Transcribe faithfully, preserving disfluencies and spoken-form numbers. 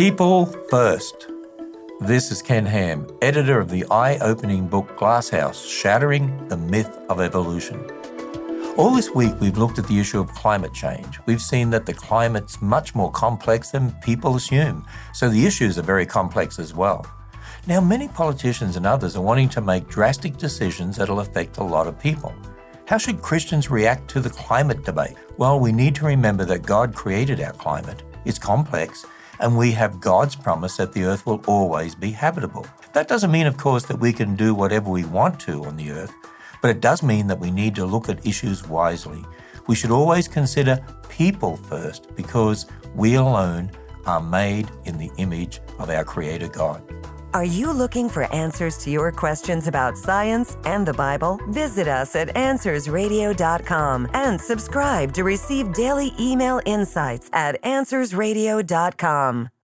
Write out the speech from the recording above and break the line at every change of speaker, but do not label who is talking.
People first. This is Ken Ham, editor of the eye-opening book Glasshouse, Shattering the Myth of Evolution. All this week we've looked at the issue of climate change. We've seen that the climate's much more complex than people assume, so the issues are very complex as well. Now, many politicians and others are wanting to make drastic decisions that'll affect a lot of people. How should Christians react to the climate debate? Well, we need to remember that God created our climate. It's complex, and we have God's promise that the earth will always be habitable. That doesn't mean, of course, that we can do whatever we want to on the earth, but it does mean that we need to look at issues wisely. We should always consider people first, because we alone are made in the image of our Creator God.
Are you looking for answers to your questions about science and the Bible? Visit us at answers radio dot com and subscribe to receive daily email insights at answers radio dot com.